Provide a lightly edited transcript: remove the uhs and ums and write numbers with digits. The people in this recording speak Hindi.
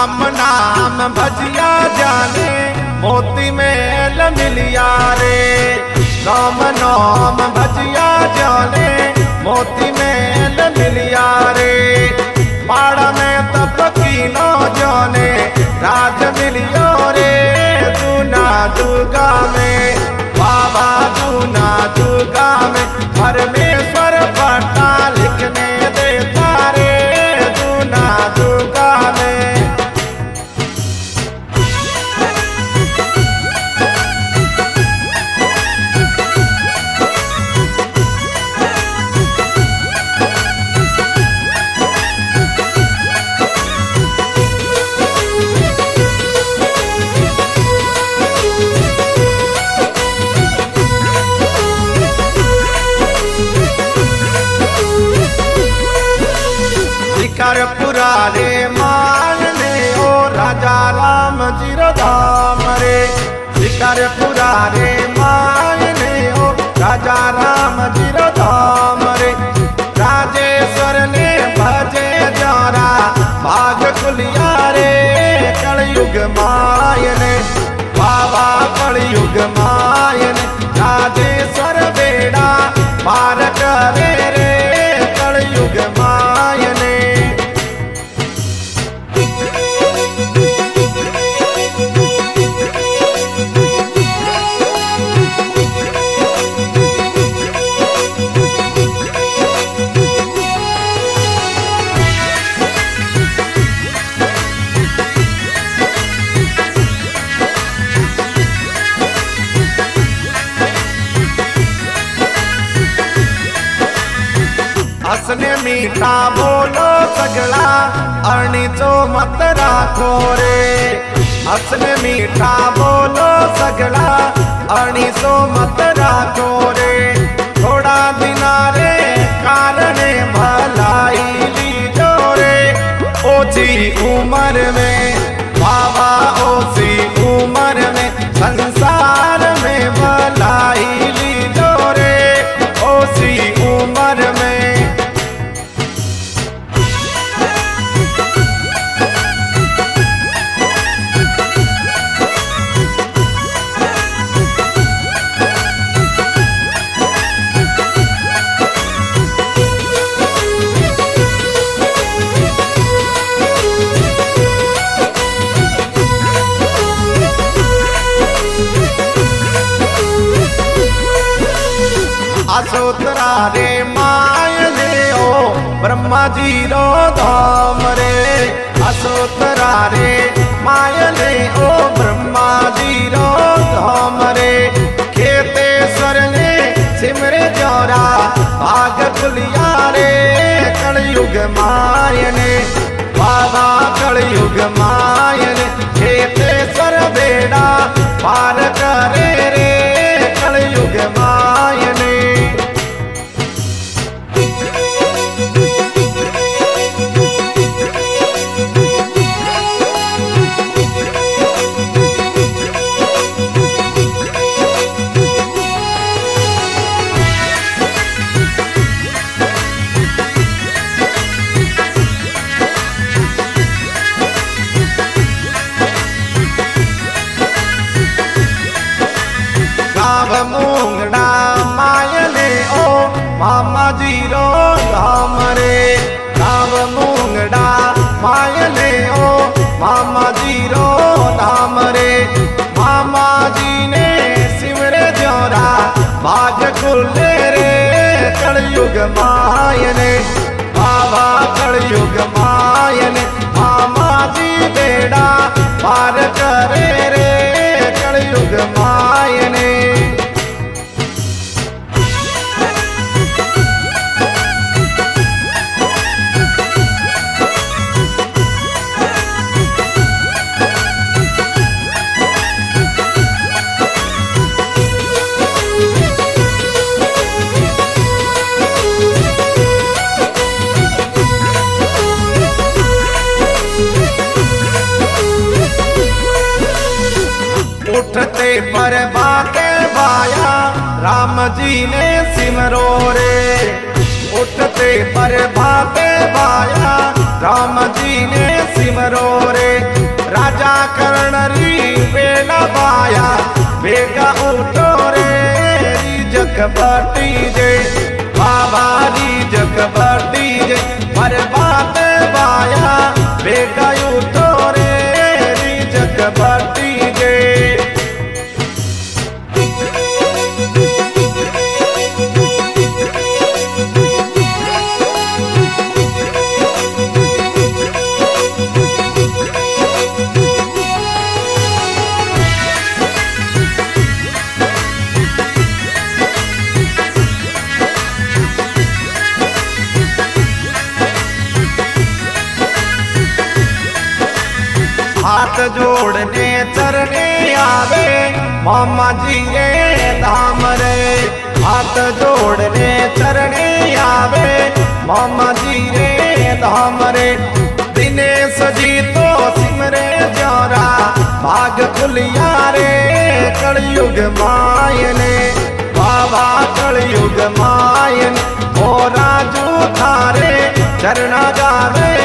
राम नाम भजिया जाने मोती मेल मिलिया रे। राम नाम भजिया जाने मोती मेल मिलिया रे। पाड़ा में तब की न जाने राज मिलियो रे। दूना दुर्गा में बाबा दूना दुर्गा में परमेश्वर पट्टा लिखने देता रे। दूना दुर्गा में शिकारपुरा रे मानने ओ राजा राम जी रो धाम रे। शिकारपुरा रे मानने ओ राजा राम जी रो धाम रे। राजेश्वर ने भजे जारा भाग खुलिया रे। कलयुग मायने बाबा कलयुग मायने राजेश्वर बेड़ा पार करे रे। कलयुग मायने हसने मीठा बोलो सगला अरणी चो मत राखो रे। हसने मीठा बोलो सगला अरणी चो मत राखो रे। थोड़ा दिना रे कारणे भलाई लीजो रे। ओछी उम्र में बाबा ओछी उम्र में संसार में भलाई लीजो रे। ओछी उम्र में असोतरा रे मायने ओ ब्रह्मा जी रो धाम रे। असोतरा रे मायने ओ ब्रह्मा जी रो धाम रे। खेतेश्वर ने सिमरे जोरा भाग खुलिया रे। कलयुग मायने बाबा कलयुग मायने खेतेश्वर बेड़ा पार करे रे। कलयुग मायने मूंगड़ा मायने ओ मामा जी रो धाम रे। गाँव मूंगड़ा मायने ओ मामा जी रो धाम रे। मामा जी ने सिमरे जोरा भाग खुले रे। कलयुग मायने बाबा कलयुग मायने मामा जी बेड़ा पार करे रे। कलयुग मायने उठते पर बाके भाया राम जी ने सिमरो रे। उठते पर बाके भाया राम जी ने सिमरो रे। राजा कर्णरी बेला बाया बेगा उठो रे रिजक बटी जे बाबा रिजक बटी जे पर बात बाया बेगा उठो रे रिजक बटी जे। हाथ जोड़ने चरने आवे मामा जी रे धाम रे। हाथ जोड़ने चरने आवे मामा जी रे धाम रे। दिनेश जी तो सिमरे जोरा भाग खुलिया रे कलयुग मायने बाबा कलयुग मायन। ओ राजू थारे चरना गावे